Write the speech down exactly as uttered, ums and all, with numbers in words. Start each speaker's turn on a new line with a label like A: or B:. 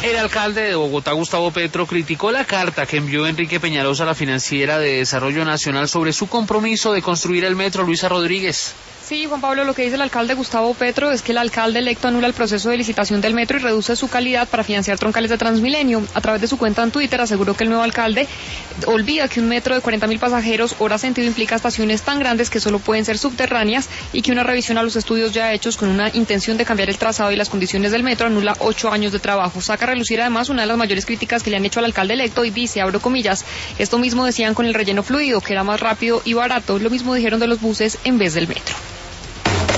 A: El alcalde de Bogotá, Gustavo Petro, criticó la carta que envió Enrique Peñalosa a la Financiera de Desarrollo Nacional sobre su compromiso de construir el metro. Luisa Rodríguez.
B: Sí, Juan Pablo, lo que dice el alcalde Gustavo Petro es que el alcalde electo anula el proceso de licitación del metro y reduce su calidad para financiar troncales de Transmilenio. A través de su cuenta en Twitter aseguró que el nuevo alcalde olvida que un metro de cuarenta mil pasajeros hora sentido implica estaciones tan grandes que solo pueden ser subterráneas y que una revisión a los estudios ya hechos con una intención de cambiar el trazado y las condiciones del metro anula ocho años de trabajo. Saca a relucir además una de las mayores críticas que le han hecho al alcalde electo y dice, abro comillas, esto mismo decían con el relleno fluido, que era más rápido y barato. Lo mismo dijeron de los buses en vez del metro.